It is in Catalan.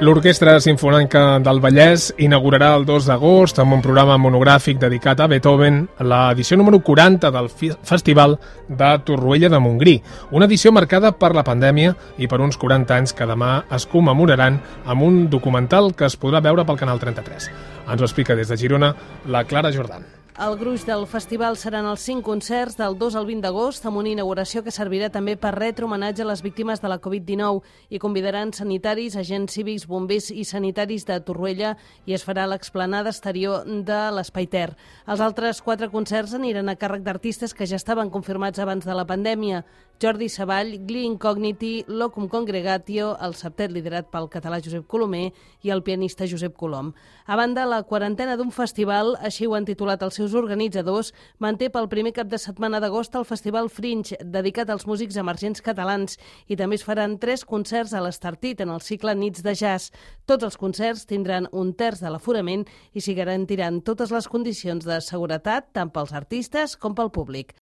L'Orquestra Simfonètica del Vallès inaugurarà el 2 d'agost amb un programa monogràfic dedicat a Beethoven, l'edició número 40 del Festival de Torroella de Montgrí, una edició marcada per la pandèmia i per uns 40 anys que demà es commemoraran amb un documental que es podrà veure pel Canal 33. Ens ho explica des de Girona la Clara Jordan. El gruix del festival seran els 5 concerts del 2 al 20 d'agost amb una inauguració que servirà també per retre homenatge a les víctimes de la Covid-19 i convidaran sanitaris, agents cívics, bombers i sanitaris de Torroella i es farà a l'explanada exterior de l'Espai Ter. Els altres 4 concerts aniran a càrrec d'artistes que ja estaven confirmats abans de la pandèmia. Jordi Savall, Gli Incogniti, Locum Congregatio, el septet liderat pel català Josep Colomer i el pianista Josep Colom. A banda, la quarantena d'un festival, així ho han titulat els seus organitzadors, manté pel primer cap de setmana d'agost el Festival Fringe, dedicat als músics emergents catalans, i també es faran 3 concerts a l'Estartit en el cicle Nits de Jazz. Tots els concerts tindran 1/3 de l'aforament i s'hi garantiran totes les condicions de seguretat tant pels artistes com pel públic.